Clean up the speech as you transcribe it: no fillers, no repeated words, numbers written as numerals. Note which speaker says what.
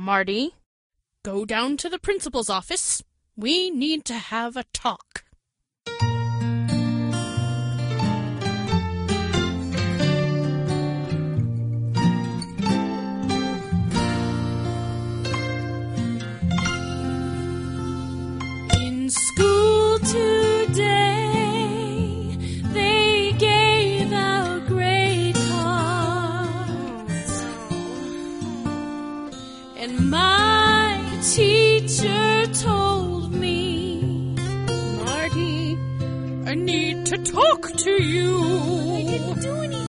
Speaker 1: Marty, go down to the principal's office. We need to have a talk. In school today, they gave out grade cards, and my teacher told me, Marty, I need to talk to you.